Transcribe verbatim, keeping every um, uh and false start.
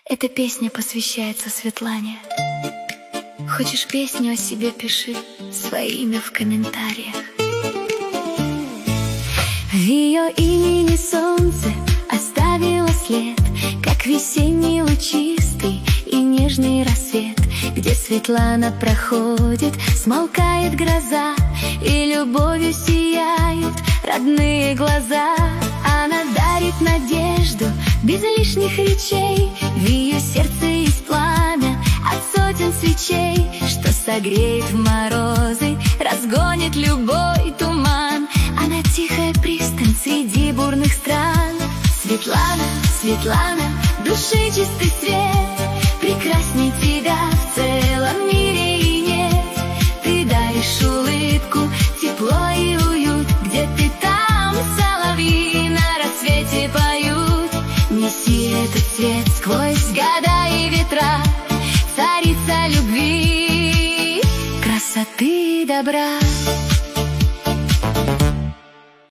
Эта песня посвящается Светлане. Хочешь песню о себе, пиши свое имя в комментариях. В ее имени солнце оставило след, как весенний лучистый и нежный рассвет. Где Светлана проходит, смолкает гроза, и любовью сияют родные глаза. Она дарит надежду без лишних речей, в ее сердце есть пламя от сотен свечей, что согреет в морозы, разгонит любой туман. Она тихая пристань среди бурных стран. Светлана, Светлана, души чистый свет, прекрасней тебя в целом мире и нет. Ты даришь улыбку, тепло и уют, где ты там, соловьи на рассвете поют. Неси этот свет сквозь года и ветра, царица любви, красоты и добра.